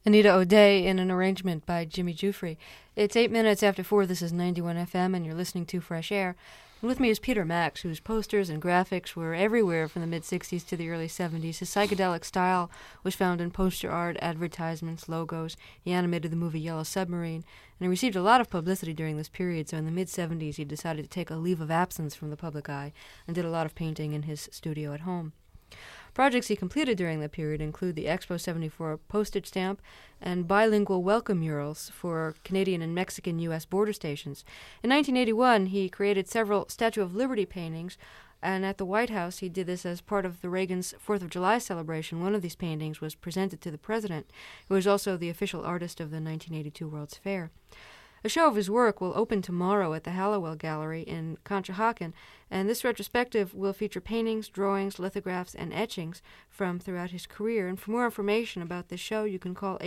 Anita O'Day in an arrangement by Jimmy Giuffre. It's 8 minutes after 4. This is 91 FM, and you're listening to Fresh Air. And with me is Peter Max, whose posters and graphics were everywhere from the mid-'60s to the early '70s. His psychedelic style was found in poster art, advertisements, logos. He animated the movie Yellow Submarine, and he received a lot of publicity during this period, so in the mid-'70s he decided to take a leave of absence from the public eye and did a lot of painting in his studio at home. Projects he completed during that period include the Expo 74 postage stamp and bilingual welcome murals for Canadian and Mexican U.S. border stations. In 1981, he created several Statue of Liberty paintings, and at the White House he did this as part of the Reagan's 4th of July celebration. One of these paintings was presented to the president, who was also the official artist of the 1982 World's Fair. A show of his work will open tomorrow at the Hallowell Gallery in Conshohocken, and this retrospective will feature paintings, drawings, lithographs, and etchings from throughout his career. And for more information about this show, you can call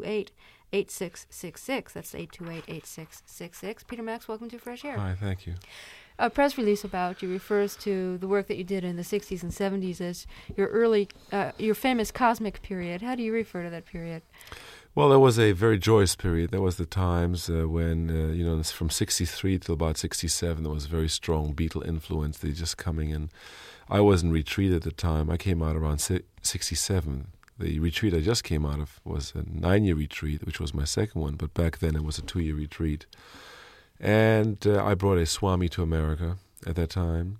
828-8666. That's 828-8666. Peter Max, welcome to Fresh Air. Hi, thank you. A press release about you refers to the work that you did in the 60s and 70s as your famous cosmic period. How do you refer to that period? Well, that was a very joyous period. That was the times when, from 63 till about 67, there was very strong Beatle influence. They just coming in. I was in retreat at the time. I came out around 67. The retreat I just came out of was a 9-year retreat, which was my second one, but back then it was a 2-year retreat. And I brought a Swami to America at that time,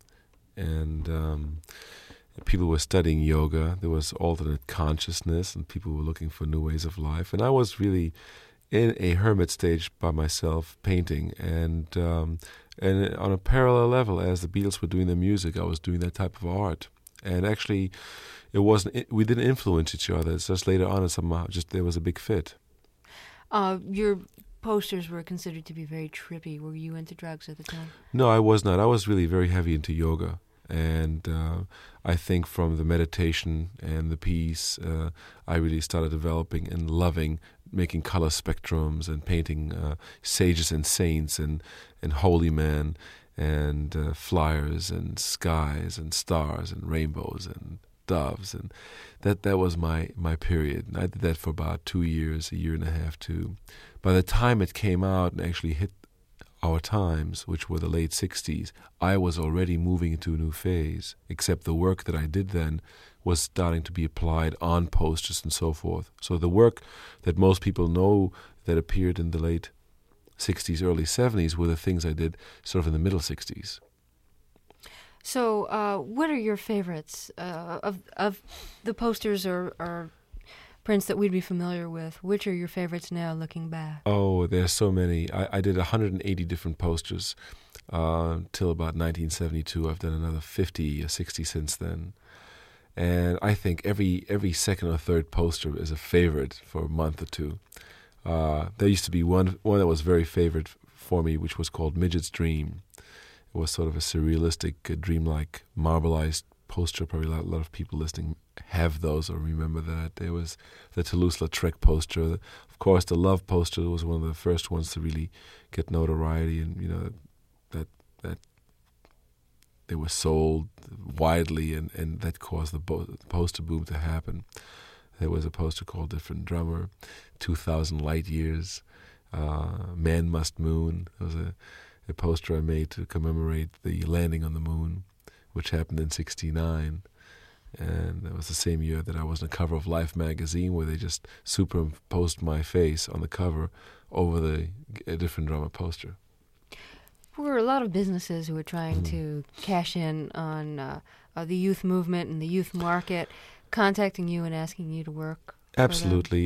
and people were studying yoga. There was alternate consciousness, and people were looking for new ways of life. And I was really in a hermit stage by myself, painting. And on a parallel level, as the Beatles were doing their music, I was doing that type of art. And actually, we didn't influence each other. It's just later on, somehow, there was a big fit. Your posters were considered to be very trippy. Were you into drugs at the time? No, I was not. I was really very heavy into yoga. And I think from the meditation and the peace, I really started developing and loving making color spectrums and painting sages and saints and holy men and flyers and skies and stars and rainbows and doves. And that was my period. And I did that for about 2 years, a year and a half too. By the time it came out and actually hit our times, which were the late 60s, I was already moving into a new phase, except the work that I did then was starting to be applied on posters and so forth. So the work that most people know that appeared in the late 60s, early 70s were the things I did sort of in the middle 60s. So what are your favorites of the posters or prints that we'd be familiar with? Which are your favorites now, looking back? Oh, there's so many. I did 180 different posters till about 1972. I've done another 50 or 60 since then. And I think every second or third poster is a favorite for a month or two. There used to be one that was very favorite for me, which was called Midget's Dream. It was sort of a surrealistic, dreamlike, marbleized poster. Probably a lot of people listening have those or remember that. There was the Toulouse-Lautrec poster. Of course, the Love poster was one of the first ones to really get notoriety, and that they were sold widely, and that caused the poster boom to happen. There was a poster called Different Drummer, 2,000 Light Years, Man Must Moon. There was a poster I made to commemorate the landing on the moon, which happened in 1969. And that was the same year that I was on the cover of Life magazine, where they just superimposed my face on the cover over the Different Drummer poster. There were a lot of businesses who were trying to cash in on the youth movement and the youth market, contacting you and asking you to work. Absolutely.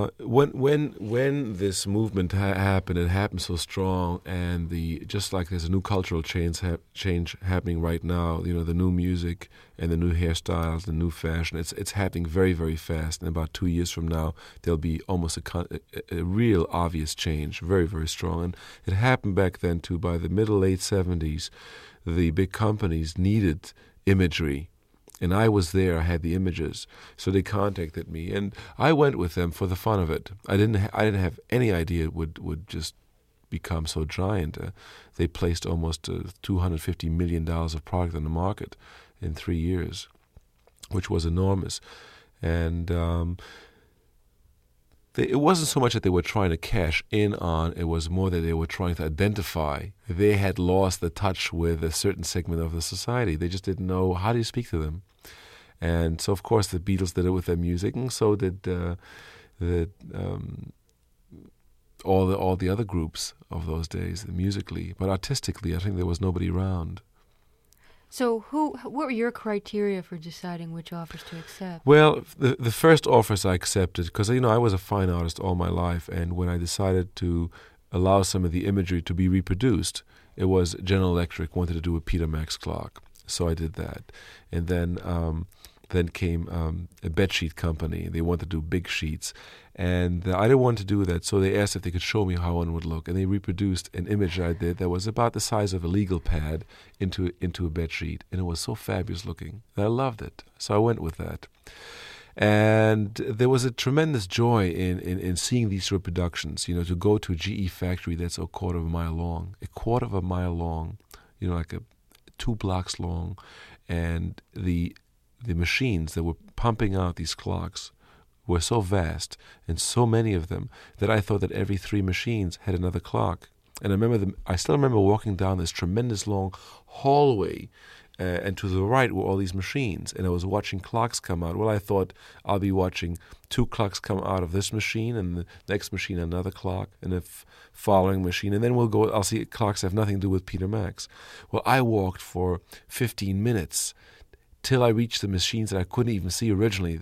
When this movement happened, it happened so strong, and just like there's a new cultural change happening right now. The new music and the new hairstyles, the new fashion. It's happening very, very fast. And about 2 years from now, there'll be almost a real obvious change, very, very strong. And it happened back then too. By the late 70s, the big companies needed imagery. And I was there, I had the images, so they contacted me, and I went with them for the fun of it. I didn't have any idea it would just become so giant. They placed almost $250 million of product on the market in 3 years, which was enormous. And it wasn't so much that they were trying to cash in on, it was more that they were trying to identify. They had lost the touch with a certain segment of the society. They just didn't know how do you speak to them. And so, of course, the Beatles did it with their music, and so did all the other groups of those days, musically. But artistically, I think there was nobody around. So what were your criteria for deciding which offers to accept? Well, the first offers I accepted, because, I was a fine artist all my life, and when I decided to allow some of the imagery to be reproduced, it was General Electric wanted to do a Peter Max clock. So I did that. And then came a bedsheet company. They wanted to do big sheets. And I didn't want to do that, so they asked if they could show me how one would look. And they reproduced an image I did that was about the size of a legal pad into a bedsheet. And it was so fabulous looking that I loved it. So I went with that. And there was a tremendous joy in seeing these reproductions, to go to a GE factory that's a quarter of a mile long, like 2 blocks long. And the machines that were pumping out these clocks were so vast and so many of them that I thought that every 3 machines had another clock. And I still remember walking down this tremendous long hallway, and to the right were all these machines, and I was watching clocks come out. Well, I thought I'll be watching 2 clocks come out of this machine, and the next machine another clock, and the following machine, and then I'll see clocks that have nothing to do with Peter Max. Well, I walked for 15 minutes till I reached the machines that I couldn't even see originally,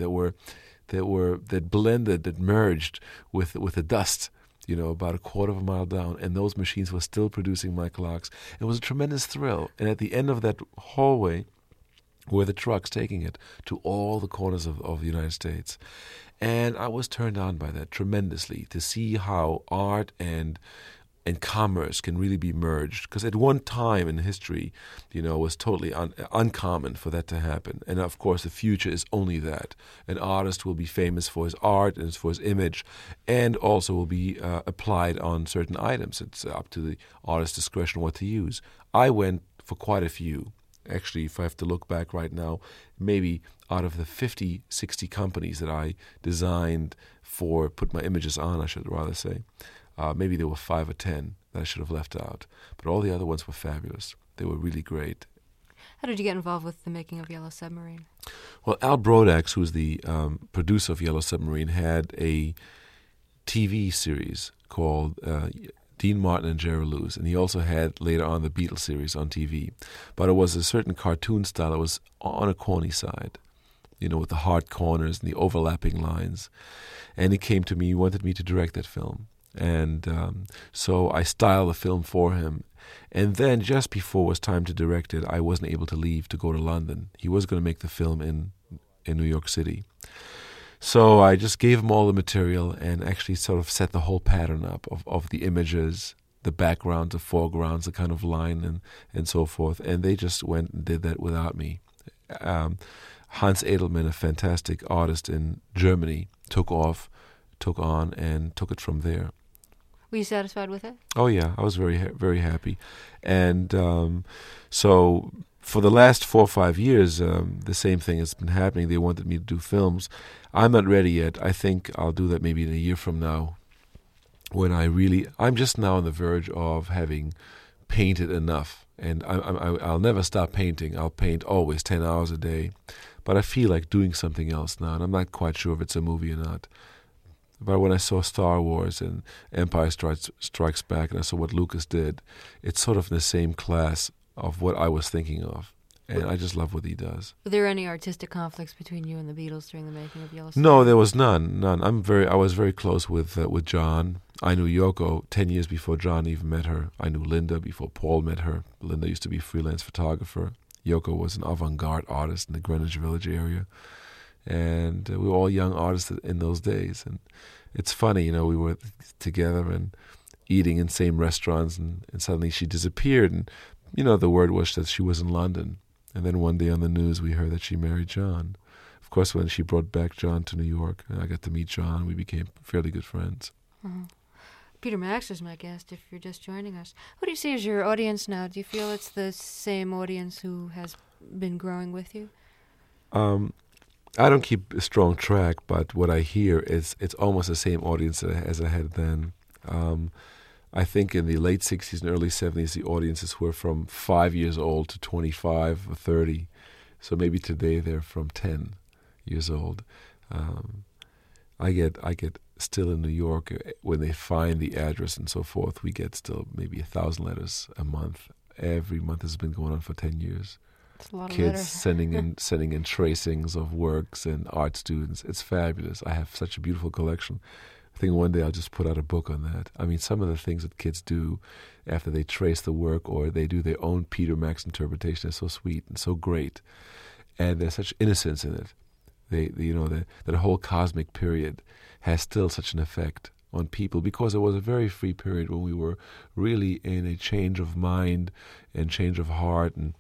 that blended, that merged with the dust, about a quarter of a mile down, and those machines were still producing my clocks. It was a tremendous thrill. And at the end of that hallway were the trucks taking it to all the corners of the United States. And I was turned on by that tremendously, to see how art and commerce can really be merged. Because at one time in history, it was totally uncommon for that to happen. And of course, the future is only that. An artist will be famous for his art and for his image, and also will be applied on certain items. It's up to the artist's discretion what to use. I went for quite a few. Actually, if I have to look back right now, maybe out of the 50, 60 companies that I designed put my images on, I should rather say, maybe there were 5 or 10 that I should have left out. But all the other ones were fabulous. They were really great. How did you get involved with the making of Yellow Submarine? Well, Al Brodax, who's the producer of Yellow Submarine, had a TV series called Dean Martin and Jerry Lewis, and he also had later on the Beatles series on TV. But it was a certain cartoon style that was on a corny side, with the hard corners and the overlapping lines. And he came to me, he wanted me to direct that film. And so I styled the film for him. And then just before it was time to direct it, I wasn't able to leave to go to London. He was going to make the film in New York City. So I just gave him all the material and actually sort of set the whole pattern up of the images, the backgrounds, the foregrounds, the kind of line and so forth. And they just went and did that without me. Hans Edelman, a fantastic artist in Germany, took on and took it from there. Were you satisfied with it? Oh yeah, I was very very happy. And so for the last 4 or 5 years, the same thing has been happening. They wanted me to do films. I'm not ready yet. I think I'll do that maybe in a year from now, when I'm just now on the verge of having painted enough. And I'll never stop painting. I'll paint always 10 hours a day. But I feel like doing something else now, and I'm not quite sure if it's a movie or not. But when I saw Star Wars and Empire Strikes Back, and I saw what Lucas did, it's sort of in the same class of what I was thinking of. And I just love what he does. Were there any artistic conflicts between you and the Beatles during the making of Yellow Submarine? No, there was none. I was very close with John. I knew Yoko 10 years before John even met her. I knew Linda before Paul met her. Linda used to be a freelance photographer. Yoko was an avant-garde artist in the Greenwich Village area. And we were all young artists in those days. And it's funny, we were together and eating in same restaurants, and suddenly she disappeared. And, the word was that she was in London. And then one day on the news, we heard that she married John. Of course, when she brought back John to New York, I got to meet John. We became fairly good friends. Mm-hmm. Peter Max is my guest, if you're just joining us. Who do you see as your audience now? Do you feel it's the same audience who has been growing with you? I don't keep a strong track, but what I hear is it's almost the same audience as I had then. I think in the late 60s and early 70s, the audiences were from 5 years old to 25 or 30. So maybe today they're from 10 years old. I get still in New York, when they find the address and so forth, we get still maybe 1,000 letters a month. Every month has been going on for 10 years. It's a lot of Kids letters. sending in tracings of works and art students. It's fabulous. I have such a beautiful collection. I think one day I'll just put out a book on that. I mean, some of the things that kids do after they trace the work or they do their own Peter Max interpretation is so sweet and so great, and there's such innocence in it. That whole cosmic period has still such an effect on people because it was a very free period when we were really in a change of mind and change of heart, and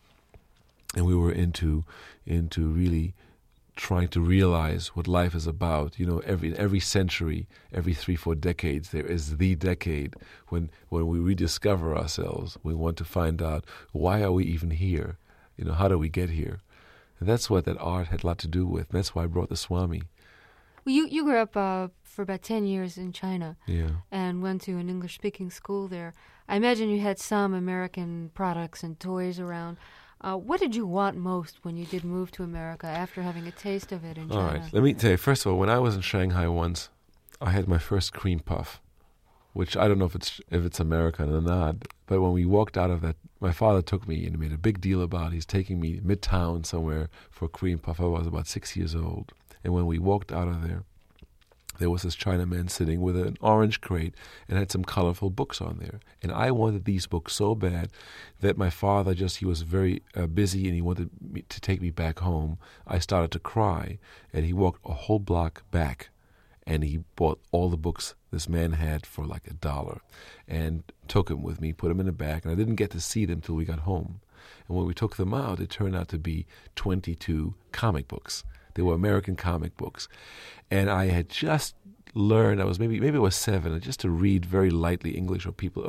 we were into really trying to realize what life is about. Every century, every 3-4 decades, there is the decade when we rediscover ourselves. We want to find out, why are we even here? How do we get here? And that's what that art had a lot to do with. That's why I brought the Swami. Well, you grew up for about 10 years in China. Yeah. And went to an English-speaking school there. I imagine you had some American products and toys around. What did you want most when you did move to America after having a taste of it in China? All right. Let me tell you, first of all, when I was in Shanghai once, I had my first cream puff, which I don't know if it's American or not, but when we walked out of that, my father took me and made a big deal about he's taking me midtown somewhere for a cream puff. I was about 6 years old. And when we walked out of there was this Chinaman sitting with an orange crate and had some colorful books on there. And I wanted these books so bad that my father he was very busy and he wanted me to take me back home. I started to cry, and he walked a whole block back and he bought all the books this man had for like $1 and took them with me, put them in a bag, and I didn't get to see them till we got home. And when we took them out, it turned out to be 22 comic books. They were American comic books. And I had just learned, maybe I was 7, just to read very lightly English,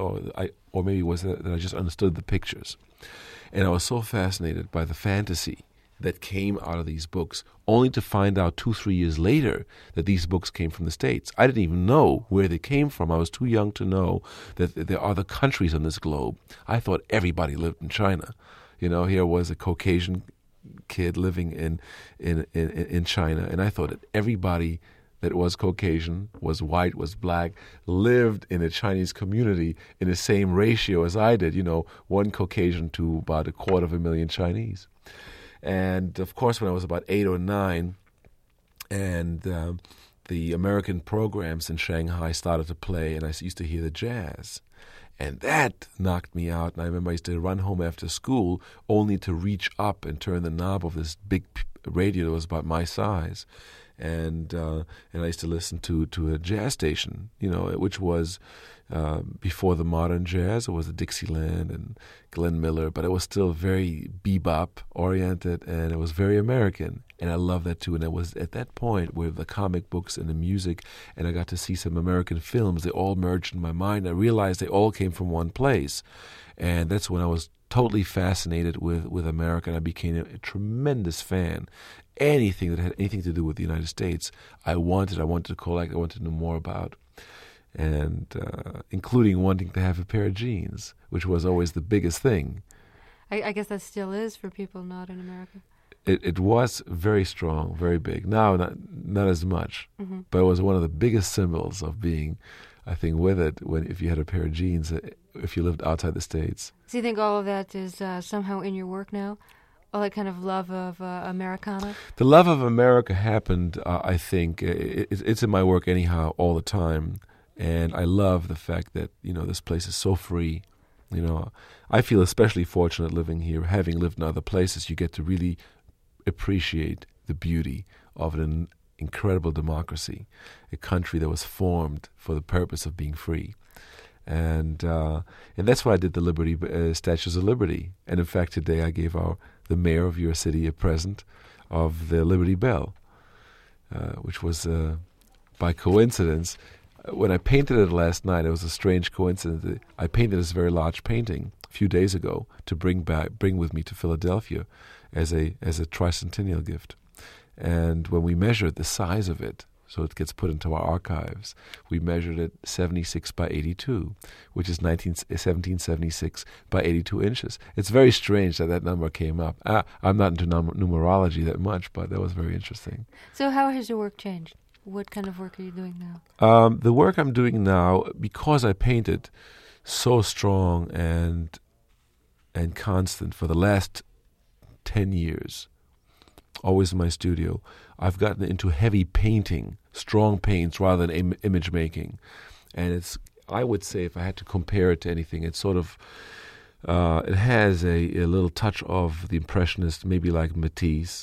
or maybe it was that I just understood the pictures. And I was so fascinated by the fantasy that came out of these books, only to find out 2-3 years later that these books came from the States. I didn't even know where they came from. I was too young to know that there are other countries on this globe. I thought everybody lived in China. Here was a Caucasian kid living in China, and I thought that everybody that was Caucasian, was white, was black, lived in a Chinese community in the same ratio as I did, one Caucasian to about 250,000 Chinese. And of course, when I was about 8 or 9, and the American programs in Shanghai started to play, and I used to hear the jazz. And that knocked me out. And I remember I used to run home after school only to reach up and turn the knob of this big radio that was about my size. And I used to listen to a jazz station, which was before the modern jazz. It was the Dixieland and Glenn Miller, but it was still very bebop-oriented, and it was very American. And I love that too. And it was at that point where the comic books and the music, and I got to see some American films, they all merged in my mind. I realized they all came from one place. And that's when I was totally fascinated with America, and I became a tremendous fan. Anything that had anything to do with the United States, I wanted to collect, I wanted to know more about. And including wanting to have a pair of jeans, which was always the biggest thing. I guess that still is for people not in America. It was very strong, very big. Now, not as much, but it was one of the biggest symbols of being, I think, with it, if you had a pair of jeans, if you lived outside the States. So you think all of that is somehow in your work now? All that kind of love of Americana? The love of America happened, I think, it's in my work anyhow all the time. And I love the fact that, this place is so free. I feel especially fortunate living here. Having lived in other places, you get to really appreciate the beauty of an incredible democracy, a country that was formed for the purpose of being free. And that's why I did the Liberty Statues of Liberty. And in fact, today I gave the mayor of your city a present of the Liberty Bell, which was by coincidence. When I painted it last night, it was a strange coincidence. I painted this very large painting a few days ago to bring with me to Philadelphia as a tricentennial gift. And when we measured the size of it, so it gets put into our archives, we measured it 76 by 82, which is 1776 by 82 inches. It's very strange that that number came up. I'm not into numerology that much, but that was very interesting. So how has your work changed? What kind of work are you doing now? The work I'm doing now, because I painted so strong and constant for the last 10 years, always in my studio, I've gotten into heavy painting, strong paints rather than image making. And it's, I would say, if I had to compare it to anything, it's sort of, it has a little touch of the Impressionist, maybe like Matisse.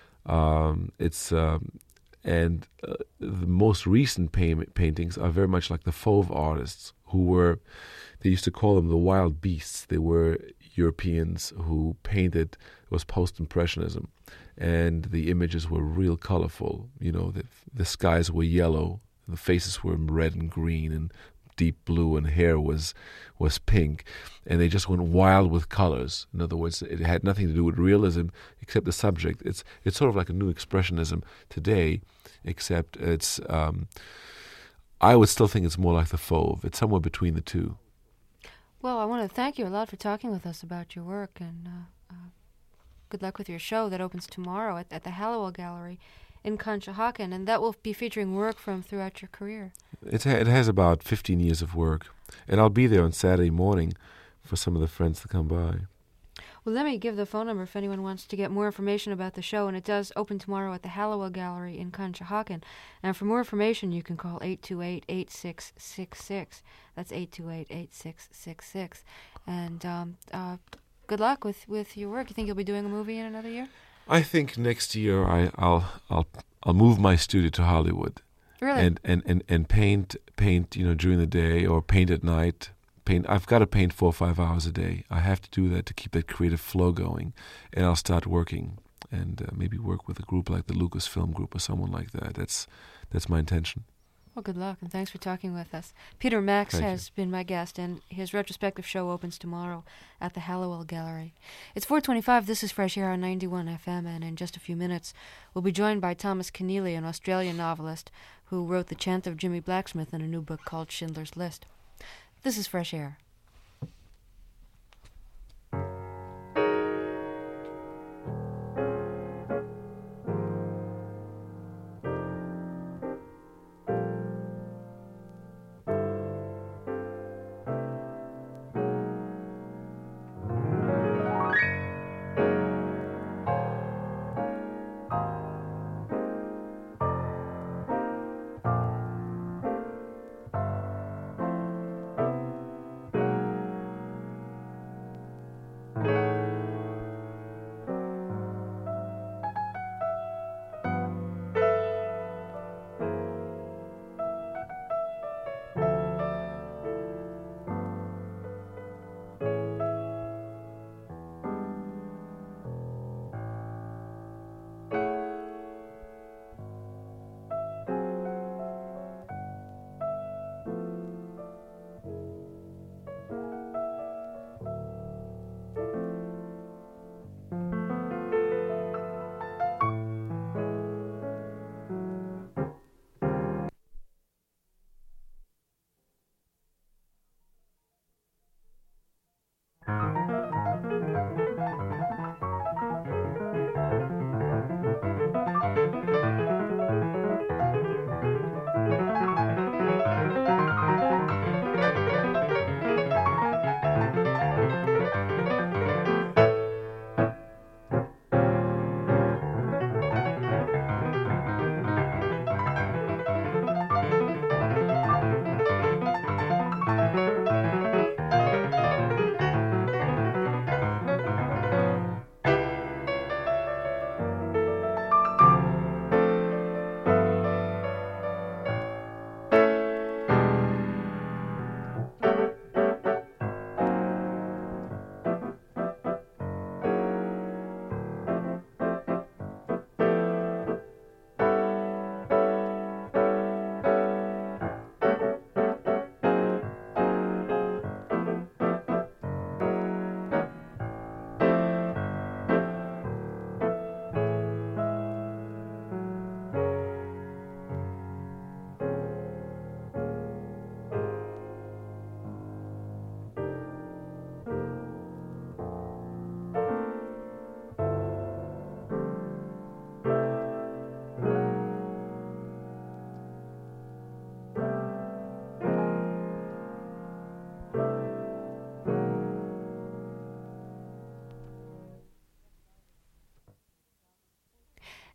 The most recent paintings are very much like the Fauve artists, who were, they used to call them the wild beasts. They were Europeans who painted, it was post-impressionism, and the images were real colorful. You know, the skies were yellow, the faces were red and green and deep blue, and hair was pink, and they just went wild with colors. In other words, it had nothing to do with realism except the subject. It's sort of like a new expressionism today, except it's I would still think it's more like the Fauve. It's somewhere between the two. Well, I want to thank you a lot for talking with us about your work, and good luck with your show that opens tomorrow at the Hallowell Gallery in Conshohocken, and that will be featuring work from throughout your career. It has about 15 years of work, and I'll be there on Saturday morning for some of the friends to come by. Well, let me give the phone number if anyone wants to get more information about the show, and it does open tomorrow at the Hallowell Gallery in Conshohocken. And for more information, you can call 828-8666. That's 828-8666. And good luck with your work. You think you'll be doing a movie in another year? I think next year I'll move my studio to Hollywood. Really? And paint during the day or paint at night. I've got to paint 4 or 5 hours a day. I have to do that to keep that creative flow going, and I'll start working and maybe work with a group like the Lucasfilm Group or someone like that. That's my intention. Well, good luck, and thanks for talking with us. Peter Max has been my guest, and his retrospective show opens tomorrow at the Hallowell Gallery. It's 4:25. This is Fresh Air on 91 FM, and in just a few minutes, we'll be joined by Thomas Keneally, an Australian novelist who wrote The Chant of Jimmy Blacksmith in a new book called Schindler's List. This is Fresh Air.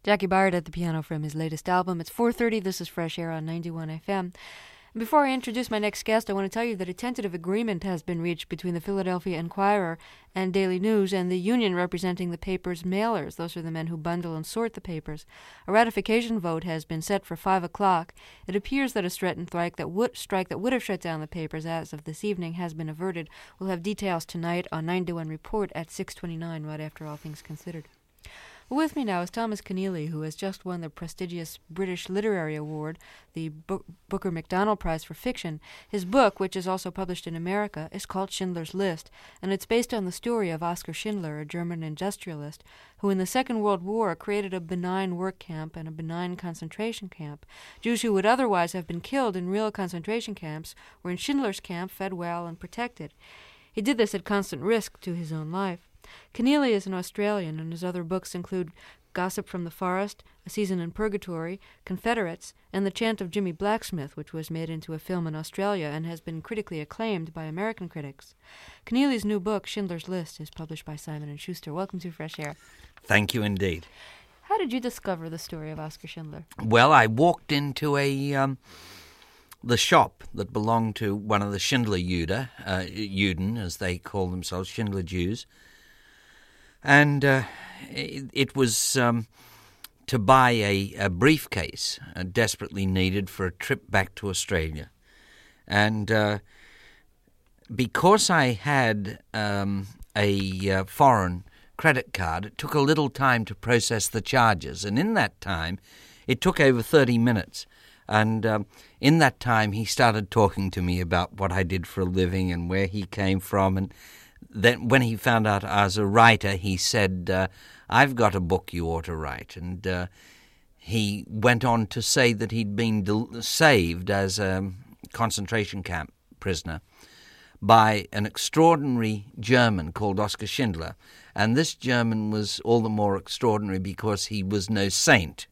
Jackie Byard at the piano from his latest album. It's 4:30. This is Fresh Air on 91 FM. Before I introduce my next guest, I want to tell you that a tentative agreement has been reached between the Philadelphia Inquirer and Daily News and the union representing the paper's mailers. Those are the men who bundle and sort the papers. A ratification vote has been set for 5 o'clock. It appears that a threatened strike that would have shut down the papers as of this evening has been averted. We'll have details tonight on 9 to 1 Report at 6:29, right after All Things Considered. With me now is Thomas Keneally, who has just won the prestigious British Literary Award, the Booker Macdonald Prize for Fiction. His book, which is also published in America, is called Schindler's List, and it's based on the story of Oskar Schindler, a German industrialist, who in the Second World War created a benign work camp and a benign concentration camp. Jews who would otherwise have been killed in real concentration camps were in Schindler's camp, fed well and protected. He did this at constant risk to his own life. Keneally is an Australian, and his other books include Gossip from the Forest, A Season in Purgatory, Confederates, and The Chant of Jimmy Blacksmith, which was made into a film in Australia and has been critically acclaimed by American critics. Keneally's new book, Schindler's List, is published by Simon & Schuster. Welcome to Fresh Air. Thank you indeed. How did you discover the story of Oskar Schindler? Well, I walked into the shop that belonged to one of the Schindler Juden, as they call themselves, Schindler Jews. And it was to buy a briefcase desperately needed for a trip back to Australia. And because I had a foreign credit card, it took a little time to process the charges. And in that time, it took over 30 minutes. And in that time, he started talking to me about what I did for a living and where he came from. And then when he found out I was a writer, he said, I've got a book you ought to write. And he went on to say that he'd been saved as a concentration camp prisoner by an extraordinary German called Oskar Schindler. And this German was all the more extraordinary because he was no saint.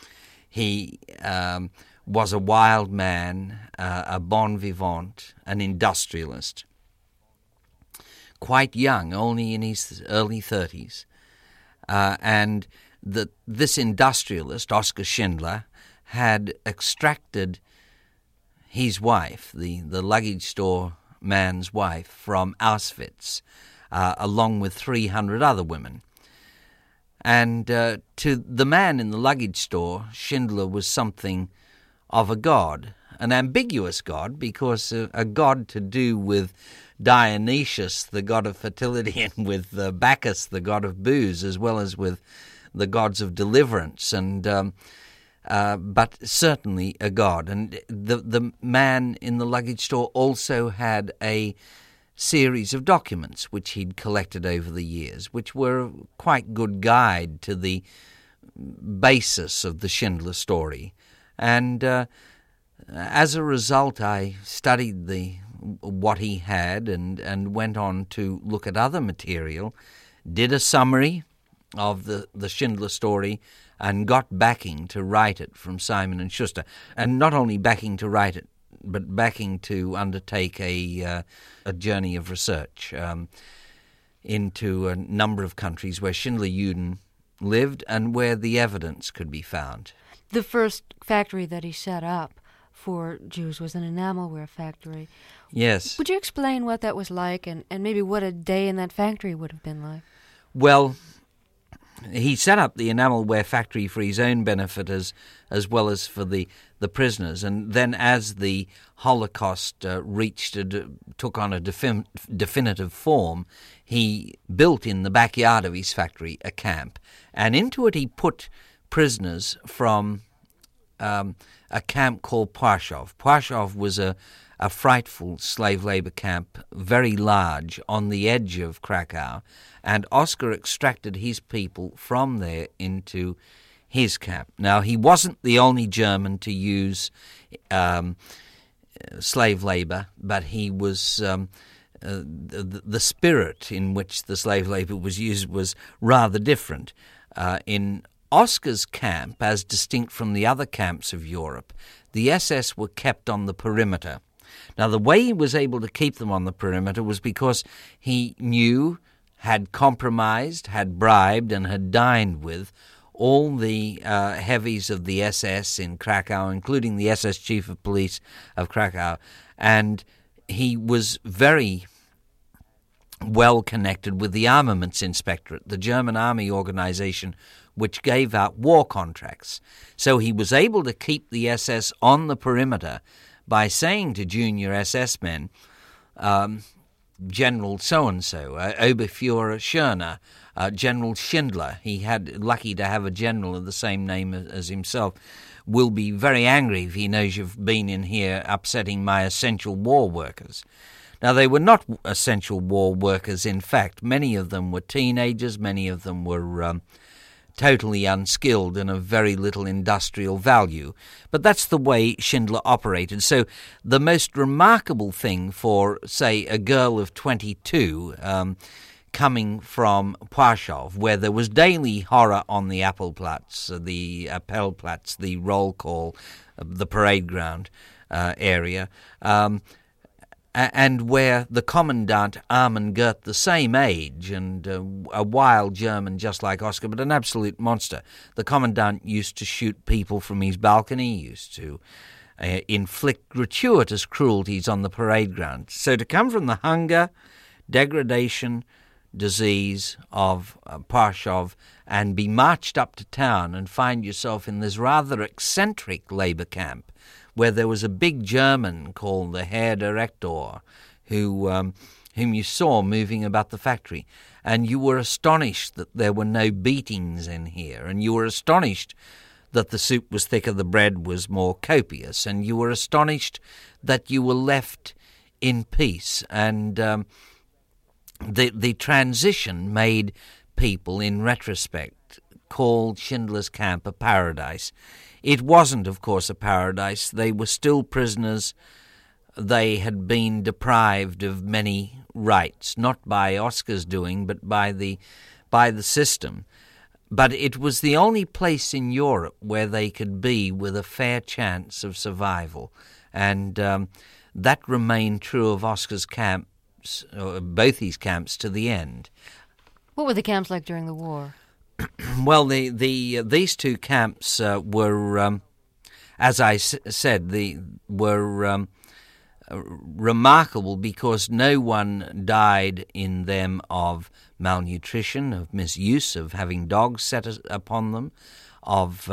He was a wild man, a bon vivant, an industrialist. Quite young, only in his early 30s. And this industrialist, Oskar Schindler, had extracted his wife, the luggage store man's wife, from Auschwitz, along with 300 other women. And to the man in the luggage store, Schindler was something of a god, an ambiguous god, because a god to do with Dionysius, the god of fertility, and with Bacchus, the god of booze, as well as with the gods of deliverance, and but certainly a god. And the man in the luggage store also had a series of documents which he'd collected over the years, which were a quite good guide to the basis of the Schindler story. And as a result, I studied what he had and went on to look at other material, did a summary of the Schindler story, and got backing to write it from Simon & Schuster. And not only backing to write it, but backing to undertake a journey of research into a number of countries where Schindler Juden lived and where the evidence could be found. The first factory that he set up for Jews was an enamelware factory. Yes. Would you explain what that was like and maybe what a day in that factory would have been like? Well, he set up the enamelware factory for his own benefit as well as for the prisoners. And then as the Holocaust took on a definitive form, he built in the backyard of his factory a camp. And into it he put prisoners from a camp called Płaszów. Płaszów was a frightful slave labor camp, very large, on the edge of Krakow, and Oskar extracted his people from there into his camp. Now, he wasn't the only German to use slave labor, but he was the spirit in which the slave labor was used was rather different. In Oskar's camp, as distinct from the other camps of Europe, the SS were kept on the perimeter. Now, the way he was able to keep them on the perimeter was because he knew, had compromised, had bribed, and had dined with all the heavies of the SS in Krakow, including the SS Chief of Police of Krakow, and he was very well connected with the Armaments Inspectorate, the German army organization which gave out war contracts. So he was able to keep the SS on the perimeter by saying to junior SS men, General so-and-so, Oberfuhrer Schörner, General Schindler, he had lucky to have a general of the same name as himself, will be very angry if he knows you've been in here upsetting my essential war workers. Now, they were not essential war workers, in fact. Many of them were teenagers, many of them were totally unskilled and of very little industrial value. But that's the way Schindler operated. So the most remarkable thing for, say, a girl of 22 coming from Płaszów, where there was daily horror on the Appelplatz, the Appellplatz, the roll call, the parade ground area, and where the commandant, Armin Gert, the same age and a wild German just like Oscar, but an absolute monster. The commandant used to shoot people from his balcony, used to inflict gratuitous cruelties on the parade ground. So to come from the hunger, degradation, disease of Płaszów and be marched up to town and find yourself in this rather eccentric labor camp, where there was a big German called the Herr Direktor, whom you saw moving about the factory, and you were astonished that there were no beatings in here, and you were astonished that the soup was thicker, the bread was more copious, and you were astonished that you were left in peace. And the transition made people, in retrospect, called Schindler's Camp a paradise. It wasn't, of course, a paradise. They were still prisoners. They had been deprived of many rights, not by Oscar's doing, but by the system. But it was the only place in Europe where they could be with a fair chance of survival. And that remained true of Oscar's camps, or both these camps, to the end. What were the camps like during the war? Well, these two camps were, as I said, were remarkable because no one died in them of malnutrition, of misuse, of having dogs set upon them, of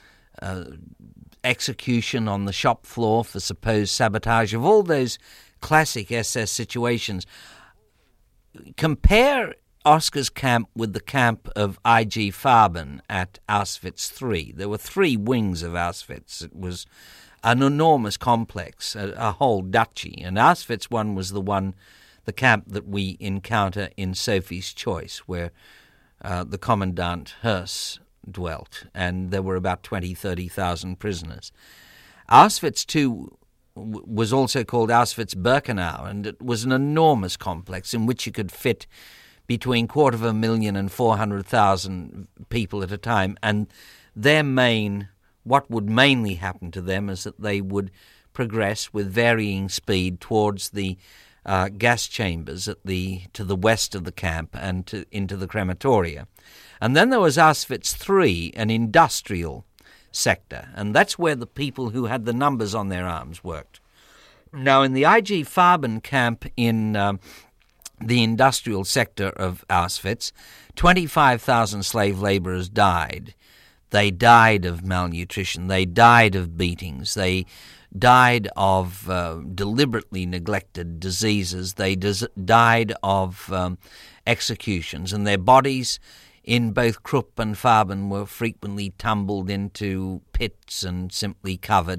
execution on the shop floor for supposed sabotage, of all those classic SS situations. Compare Oscar's camp with the camp of I.G. Farben at Auschwitz III. There were 3 wings of Auschwitz. It was an enormous complex, a whole duchy. And Auschwitz I was the camp that we encounter in Sophie's Choice, where the Commandant Höss dwelt, and there were about 30,000 prisoners. Auschwitz II was also called Auschwitz-Birkenau, and it was an enormous complex in which you could fit between 250,000 and 400,000 people at a time, and what would mainly happen to them is that they would progress with varying speed towards the gas chambers to the west of the camp and into the crematoria. And then there was Auschwitz III, an industrial sector, and that's where the people who had the numbers on their arms worked. Now, in the I.G. Farben camp in the industrial sector of Auschwitz, 25,000 slave laborers died. They died of malnutrition. They died of beatings. They died of deliberately neglected diseases. They died of executions, and their bodies in both Krupp and Farben were frequently tumbled into pits and simply covered.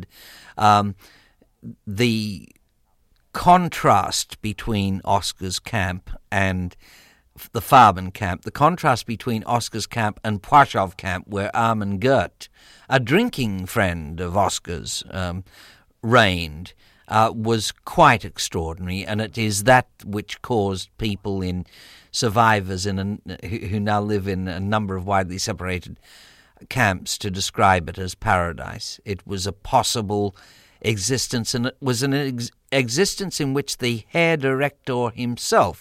The contrast between Oscar's camp and the Farben camp, the contrast between Oscar's camp and Płaszów camp, where Armin Gert, a drinking friend of Oscar's, reigned, was quite extraordinary, and it is that which caused people survivors who now live in a number of widely separated camps to describe it as paradise. It was a possible existence, and it was an existence in which the Herr Direktor himself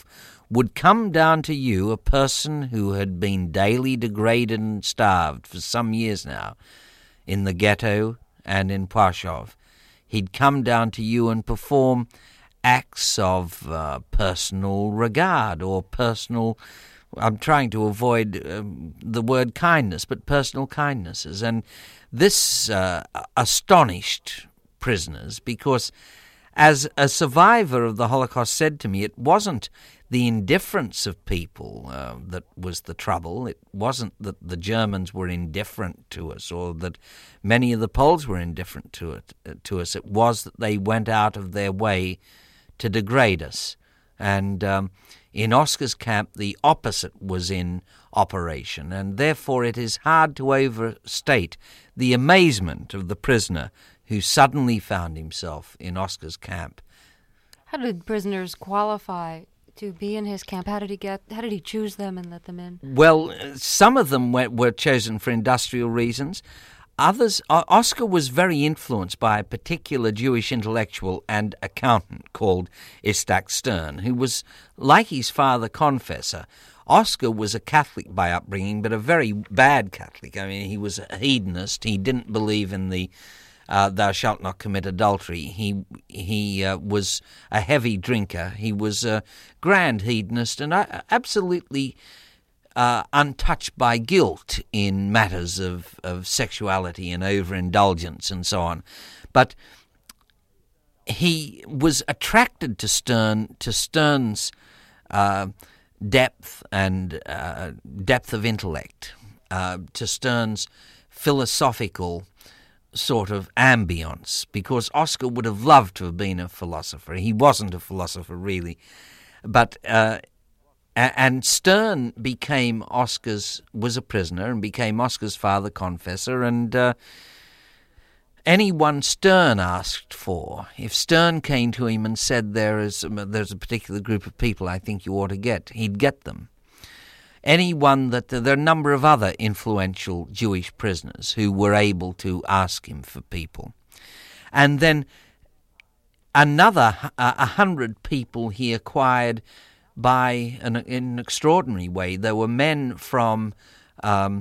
would come down to you, a person who had been daily degraded and starved for some years now in the ghetto and in Płaszów. He'd come down to you and perform acts of personal regard or personal, I'm trying to avoid the word kindness, but personal kindnesses. And this astonished prisoners, because as a survivor of the Holocaust said to me, it wasn't the indifference of people that was the trouble. It wasn't that the Germans were indifferent to us or that many of the Poles were indifferent to us. It was that they went out of their way to degrade us. And in Oscar's camp, the opposite was in operation, and therefore it is hard to overstate the amazement of the prisoner who suddenly found himself in Oscar's camp. How did prisoners qualify to be in his camp? How did he choose them and let them in? Well, some of them were chosen for industrial reasons. Others, Oscar was very influenced by a particular Jewish intellectual and accountant called Isaac Stern, who was, like his father, confessor. Oscar was a Catholic by upbringing, but a very bad Catholic. I mean, he was a hedonist. He didn't believe in the thou shalt not commit adultery. He was a heavy drinker. He was a grand hedonist and absolutely untouched by guilt in matters of sexuality and overindulgence and so on. But he was attracted to Stern's depth and depth of intellect, to Stern's philosophical sort of ambience, because Oscar would have loved to have been a philosopher. He wasn't a philosopher, really. But and Stern was a prisoner and became Oscar's father confessor, and anyone Stern asked for, if Stern came to him and said there's a particular group of people I think you ought to get, he'd get them. Anyone that there are a number of other influential Jewish prisoners who were able to ask him for people. And then another 100 people he acquired by in an extraordinary way. There were men from an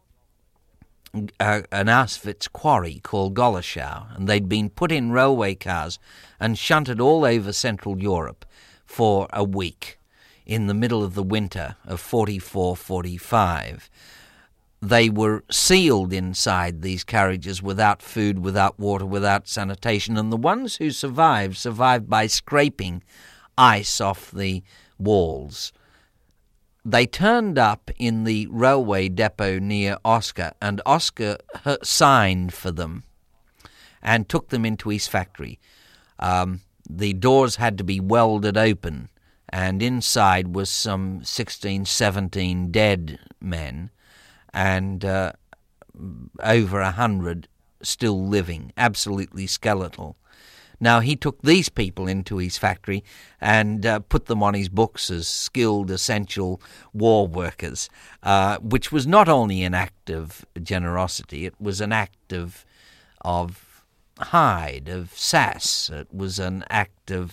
Auschwitz quarry called Goloschau, and they'd been put in railway cars and shunted all over Central Europe for a week in the middle of the winter of 44-45. They were sealed inside these carriages without food, without water, without sanitation, and the ones who survived by scraping ice off the walls. They turned up in the railway depot near Oscar, and Oscar signed for them and took them into his factory. The doors had to be welded open, and inside was some 16, 17 dead men, and over 100 still living, absolutely skeletal. Now, he took these people into his factory and put them on his books as skilled, essential war workers, which was not only an act of generosity, it was an act of hide, of sass. It was an act it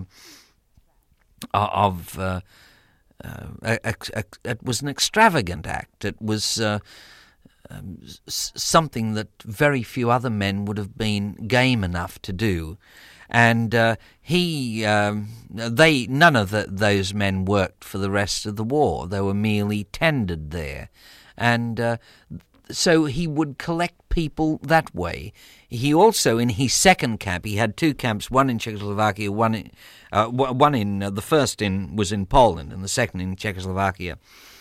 was an extravagant act. It was something that very few other men would have been game enough to do, and none of those men worked for the rest of the war. They were merely tendered there, and so he would collect people that way. He also, in his second camp, he had two camps, one in Czechoslovakia, the first was in Poland, and the second in Czechoslovakia.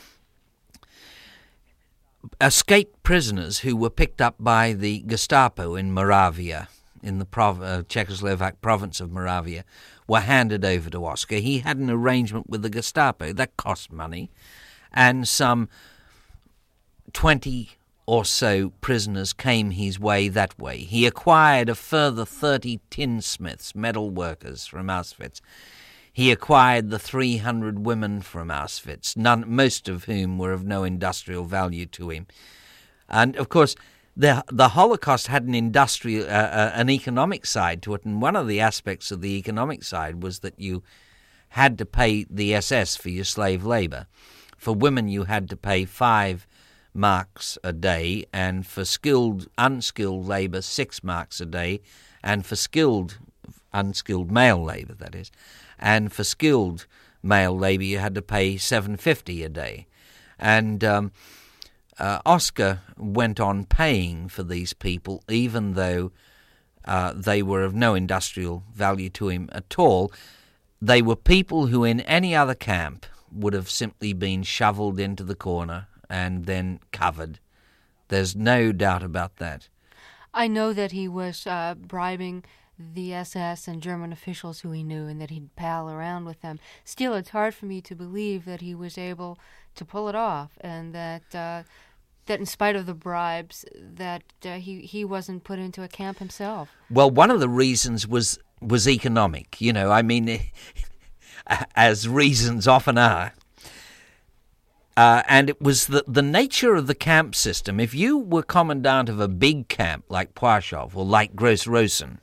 Escaped prisoners who were picked up by the Gestapo in Moravia, in the Czechoslovak province of Moravia, were handed over to Oscar. He had an arrangement with the Gestapo. That cost money, and some 20 or so prisoners came his way that way. He acquired a further 30 tinsmiths, metal workers from Auschwitz. He acquired the 300 women from Auschwitz, most of whom were of no industrial value to him. And, of course, the Holocaust had an economic side to it, and one of the aspects of the economic side was that you had to pay the SS for your slave labor. For women, you had to pay 5 marks a day, and for unskilled labor, 6 marks a day, and for unskilled male labor, that is, and for skilled male labor, you had to pay $7.50 a day. And Oscar went on paying for these people, even though they were of no industrial value to him at all. They were people who in any other camp would have simply been shoveled into the corner and then covered. There's no doubt about that. I know that he was bribing the SS and German officials who he knew, and that he'd pal around with them. Still, it's hard for me to believe that he was able to pull it off, and that in spite of the bribes, that he wasn't put into a camp himself. Well, one of the reasons was economic. I mean, as reasons often are. And it was the nature of the camp system. If you were commandant of a big camp like Płaszów or like Gross-Rosen,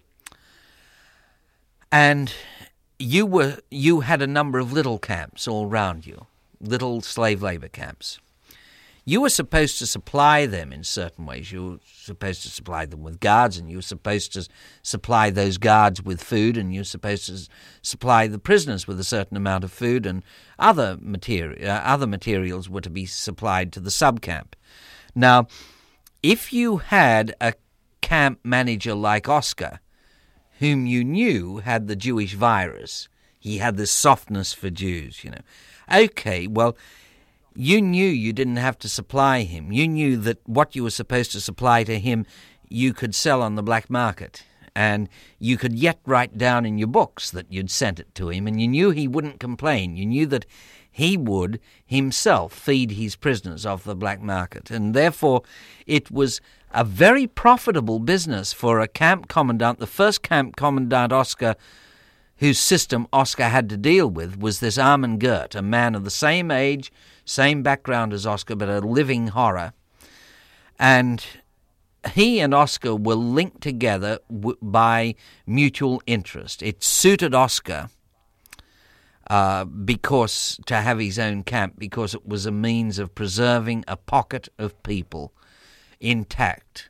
and you had a number of little camps all round you, little slave labor camps, you were supposed to supply them in certain ways. You were supposed to supply them with guards, and you were supposed to supply those guards with food, and you were supposed to supply the prisoners with a certain amount of food, and other materials were to be supplied to the subcamp. Now, if you had a camp manager like Oscar, whom you knew had the Jewish virus, he had this softness for Jews, Okay, well, you knew you didn't have to supply him. You knew that what you were supposed to supply to him, you could sell on the black market. And you could yet write down in your books that you'd sent it to him, and you knew he wouldn't complain. You knew that he would himself feed his prisoners off the black market. And therefore, it was a very profitable business for a camp commandant. The first camp commandant, Oscar, whose system Oscar had to deal with, was this Armin Gert, a man of the same age, same background as Oscar, but a living horror. And he and Oscar were linked together by mutual interest. It suited Oscar because to have his own camp, because it was a means of preserving a pocket of people intact.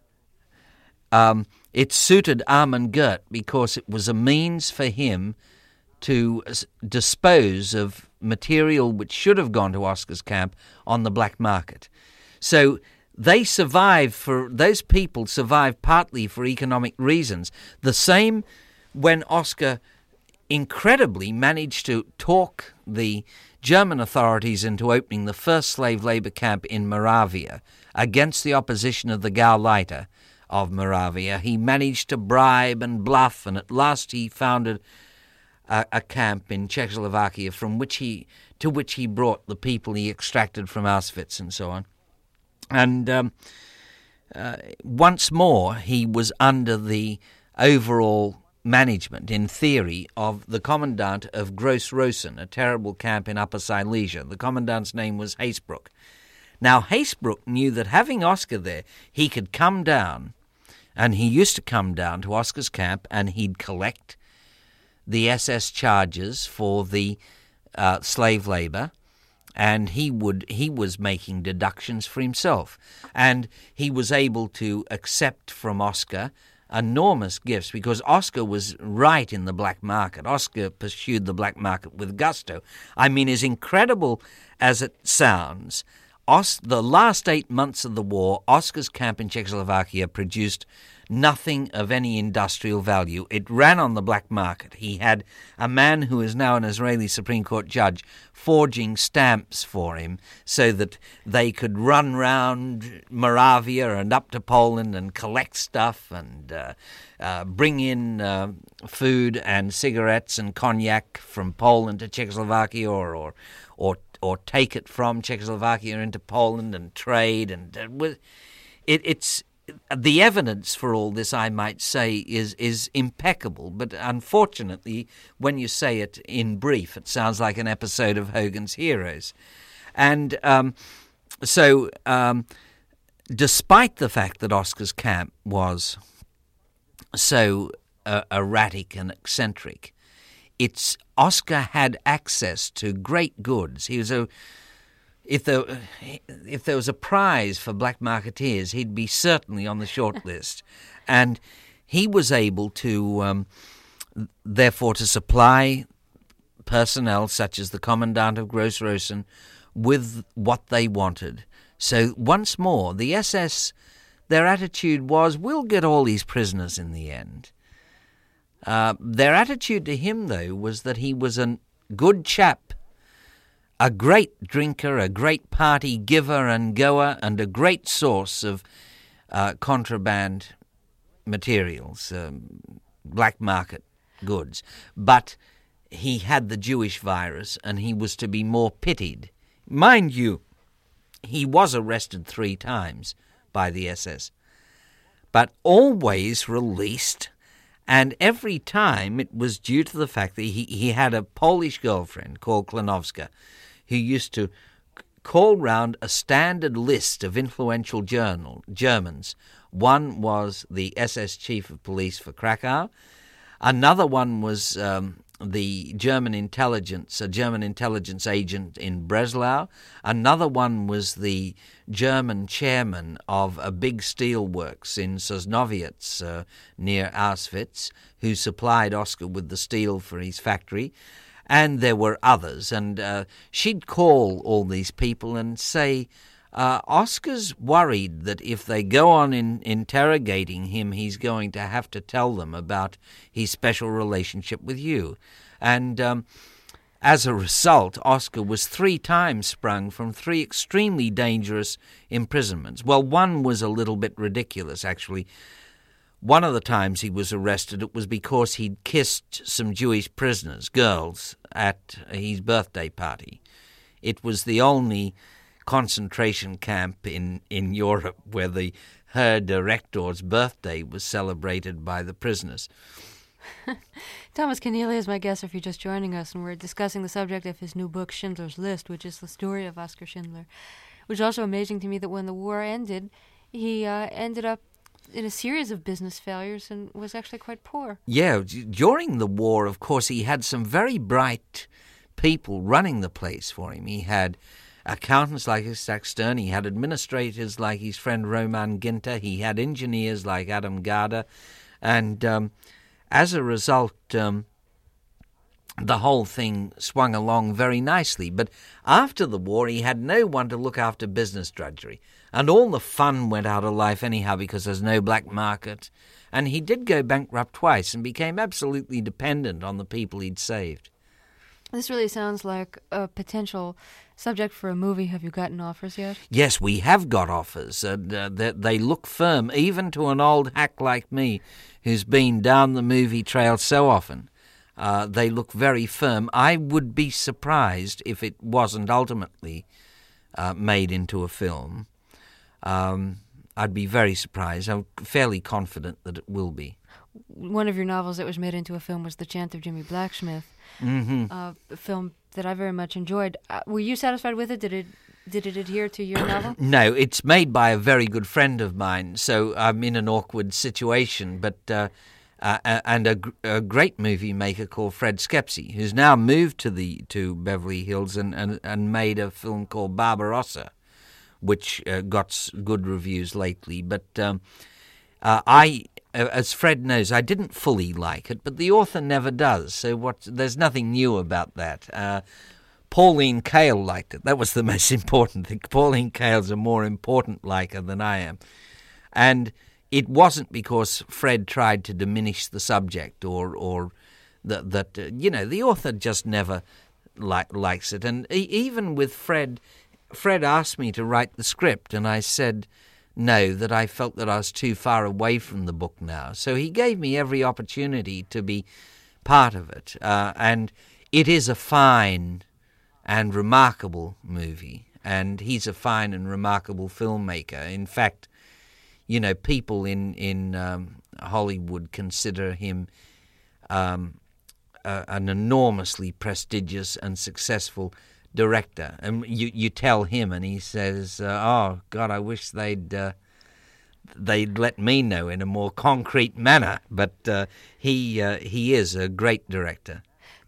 It suited Armin Gert because it was a means for him to dispose of material which should have gone to Oscar's camp on the black market. So those people survived partly for economic reasons. The same when Oscar incredibly managed to talk the German authorities into opening the first slave labor camp in Moravia against the opposition of the Gauleiter of Moravia. He managed to bribe and bluff, and at last he founded a camp in Czechoslovakia to which he brought the people he extracted from Auschwitz and so on. And once more he was under the overall management, in theory, of the commandant of Gross-Rosen, a terrible camp in Upper Silesia. The commandant's name was Heesbroek. Now, Heesbroek knew that having Oscar there, he could come down, and he used to come down to Oscar's camp, and he'd collect the SS charges for the slave labor, and he was making deductions for himself, and he was able to accept from Oscar enormous gifts because Oscar was right in the black market. Oscar pursued the black market with gusto. I mean, as incredible as it sounds, the last 8 months of the war, Oscar's camp in Czechoslovakia produced nothing of any industrial value. It ran on the black market. He had a man who is now an Israeli Supreme Court judge forging stamps for him so that they could run round Moravia and up to Poland and collect stuff and bring in food and cigarettes and cognac from Poland to Czechoslovakia or take it from Czechoslovakia into Poland and trade. And it's the evidence for all this, I might say, is impeccable. But unfortunately, when you say it in brief, it sounds like an episode of Hogan's Heroes. And so despite the fact that Oscar's camp was so erratic and eccentric, it's Oscar had access to great goods. He was if there was a prize for black marketeers, he'd be certainly on the short list. And he was able to, therefore, to supply personnel such as the Commandant of Gross-Rosen with what they wanted. So once more, the SS, their attitude was, we'll get all these prisoners in the end. Their attitude to him, though, was that he was a good chap, a great drinker, a great party giver and goer, and a great source of contraband materials, black market goods. But he had the Jewish virus, and he was to be more pitied. Mind you, he was arrested 3 times by the SS, but always released, and every time it was due to the fact that he had a Polish girlfriend called Klanowska, who used to call round a standard list of influential Germans. One was the SS chief of police for Krakow. Another one was the German intelligence, a German intelligence agent in Breslau. Another one was the German chairman of a big steel works in Sosnowiec near Auschwitz, who supplied Oscar with the steel for his factory. And there were others. And she'd call all these people and say, Oscar's worried that if they go on interrogating him, he's going to have to tell them about his special relationship with you. And as a result, Oscar was 3 times sprung from 3 extremely dangerous imprisonments. Well, one was a little bit ridiculous, actually. One of the times he was arrested, it was because he'd kissed some Jewish prisoners, girls, at his birthday party. It was the only concentration camp in Europe where the Herr Direktor's birthday was celebrated by the prisoners. Thomas Keneally is my guest if you're just joining us, and we're discussing the subject of his new book, Schindler's List, which is the story of Oskar Schindler. Which is also amazing to me that when the war ended, he ended up in a series of business failures and was actually quite poor. Yeah, during the war, of course, he had some very bright people running the place for him. He had accountants like Isaac Stern, he had administrators like his friend Roman Ginter, he had engineers like Adam Garda, and as a result, the whole thing swung along very nicely. But after the war, he had no one to look after business drudgery, and all the fun went out of life anyhow because there's no black market, and he did go bankrupt twice and became absolutely dependent on the people he'd saved. This really sounds like a potential subject for a movie. Have you gotten offers yet? Yes, we have got offers. They look firm, even to an old hack like me who's been down the movie trail so often. They look very firm. I would be surprised if it wasn't ultimately made into a film. I'd be very surprised. I'm fairly confident that it will be. One of your novels that was made into a film was The Chant of Jimmy Blacksmith, a film that I very much enjoyed. Were you satisfied with it? Did it adhere to your novel? No, it's made by a very good friend of mine, so I'm in an awkward situation. But and a great movie maker called Fred Skepsey, who's now moved to Beverly Hills and made a film called Barbarossa, which got good reviews lately. But as Fred knows, I didn't fully like it, but the author never does, so there's nothing new about that. Pauline Kael liked it. That was the most important thing. Pauline Kael's a more important liker than I am. And it wasn't because Fred tried to diminish the subject or that the author just never likes it. And even with Fred asked me to write the script, and I said no, that I felt that I was too far away from the book now. So he gave me every opportunity to be part of it. And it is a fine and remarkable movie, and he's a fine and remarkable filmmaker. In fact, people in Hollywood consider him an enormously prestigious and successful director, and you tell him, and he says, "Oh God, I wish they'd let me know in a more concrete manner." But he is a great director.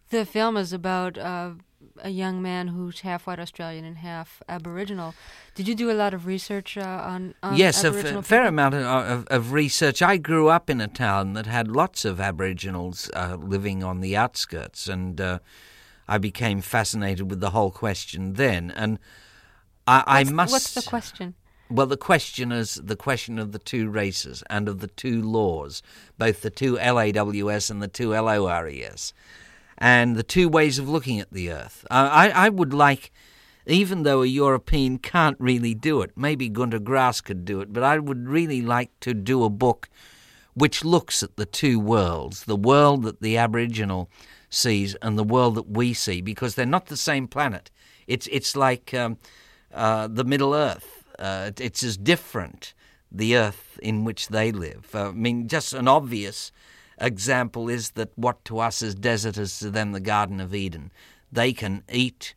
The film is about a young man who's half white Australian and half Aboriginal. Did you do a lot of research on yes, Aboriginal a fair people? amount of research. I grew up in a town that had lots of Aboriginals living on the outskirts, and I became fascinated with the whole question then. And I must... What's the question? Well, the question is the question of the two races and of the two laws, both the two LAWS and the two LORES, and the two ways of looking at the earth. I would like, even though a European can't really do it, maybe Gunter Grass could do it, but I would really like to do a book which looks at the two worlds, the world that the Aboriginal sees and the world that we see, because they're not the same planet. It's like the Middle Earth. It's as different, the earth in which they live. I mean, just an obvious example is that what to us is desert is to them the Garden of Eden. They can eat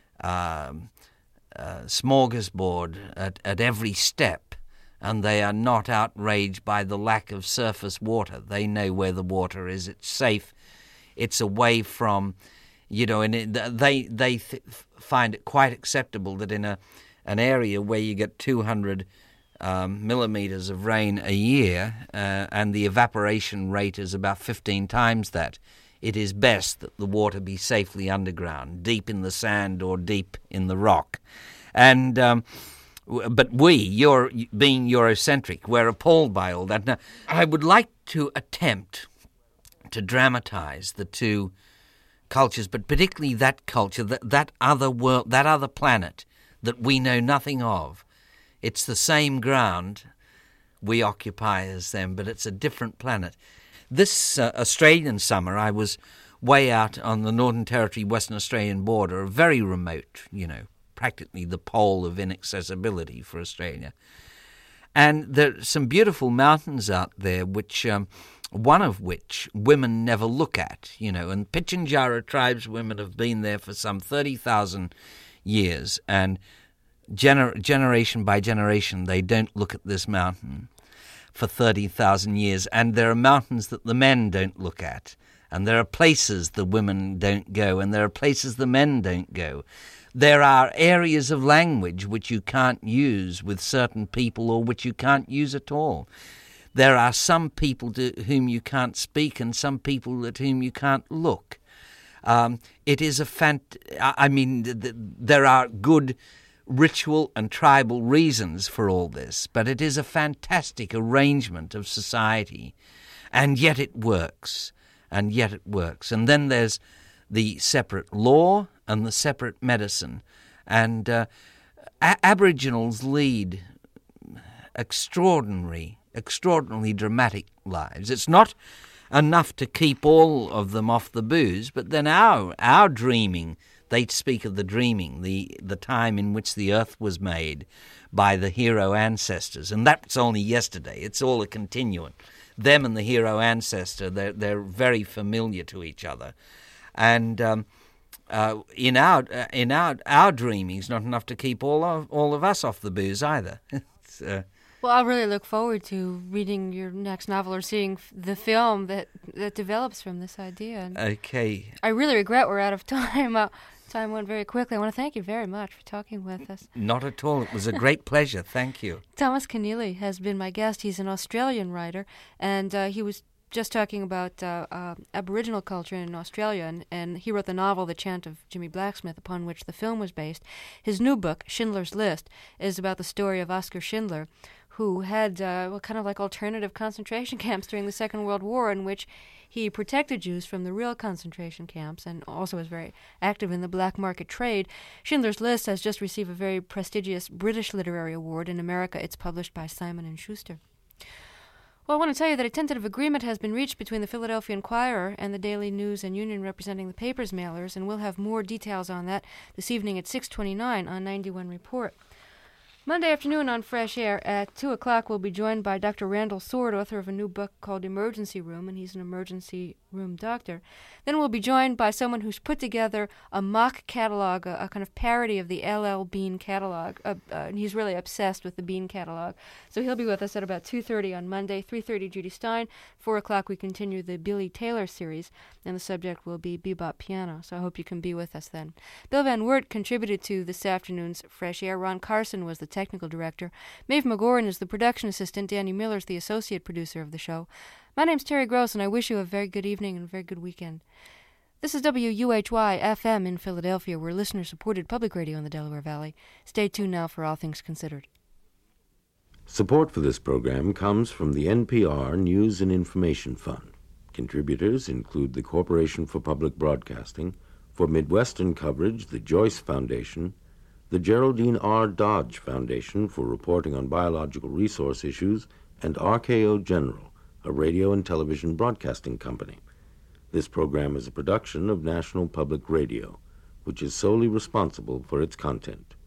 smorgasbord at every step, and they are not outraged by the lack of surface water. They know where the water is. It's safe. It's away from, and they find it quite acceptable that in an area where you get 200 millimeters of rain a year and the evaporation rate is about 15 times that, it is best that the water be safely underground, deep in the sand or deep in the rock. And but you're being Eurocentric, we're appalled by all that. Now, I would like to attempt to dramatize the two cultures, but particularly that culture, that other world, that other planet that we know nothing of. It's the same ground we occupy as them, but it's a different planet. This Australian summer, I was way out on the Northern Territory, Western Australian border, very remote, practically the pole of inaccessibility for Australia. And there's some beautiful mountains out there, which one of which women never look at, and Pitjantjatjara tribeswomen have been there for some 30,000 years, and generation by generation they don't look at this mountain for 30,000 years, and there are mountains that the men don't look at, and there are places the women don't go, and there are places the men don't go. There are areas of language which you can't use with certain people or which you can't use at all. There are some people to whom you can't speak and some people at whom you can't look. It is there are good ritual and tribal reasons for all this, but it is a fantastic arrangement of society, and yet it works, and then there's the separate law and the separate medicine, and Aboriginals lead extraordinarily dramatic lives. It's not enough to keep all of them off the booze, but then our dreaming, they speak of the dreaming, the time in which the earth was made by the hero ancestors, and that's only yesterday. It's all a continuum. Them and the hero ancestor, they're very familiar to each other, and in our dreaming is not enough to keep all of us off the booze either. Well, I'll really look forward to reading your next novel or seeing the film that develops from this idea. And okay. I really regret we're out of time. Time went very quickly. I want to thank you very much for talking with us. Not at all. It was a great pleasure. Thank you. Thomas Keneally has been my guest. He's an Australian writer, and he was just talking about Aboriginal culture in Australia, and he wrote the novel The Chant of Jimmy Blacksmith, upon which the film was based. His new book, Schindler's List, is about the story of Oskar Schindler, who had kind of like alternative concentration camps during the Second World War, in which he protected Jews from the real concentration camps and also was very active in the black market trade. Schindler's List has just received a very prestigious British Literary Award. In America, it's published by Simon & Schuster. Well, I want to tell you that a tentative agreement has been reached between the Philadelphia Inquirer and the Daily News and Union representing the paper's mailers, and we'll have more details on that this evening at 6:29 on 91 Report. Monday afternoon on Fresh Air at 2 o'clock, we'll be joined by Dr. Randall Sword, author of a new book called Emergency Room, and he's an emergency Room Doctor. Then we'll be joined by someone who's put together a mock catalog, a kind of parody of the L.L. Bean catalog. And he's really obsessed with the Bean catalog. So he'll be with us at about 2:30 on Monday, 3:30 Judy Stein. 4 o'clock we continue the Billy Taylor series, and the subject will be bebop piano. So I hope you can be with us then. Bill Van Wert contributed to this afternoon's Fresh Air. Ron Carson was the technical director. Maeve McGoran is the production assistant. Danny Miller's the associate producer of the show. My name's Terry Gross, and I wish you a very good evening and a very good weekend. This is WUHY-FM in Philadelphia. We're listener-supported public radio in the Delaware Valley. Stay tuned now for All Things Considered. Support for this program comes from the NPR News and Information Fund. Contributors include the Corporation for Public Broadcasting, for Midwestern coverage, the Joyce Foundation, the Geraldine R. Dodge Foundation for reporting on biological resource issues, and RKO General, a radio and television broadcasting company. This program is a production of National Public Radio, which is solely responsible for its content.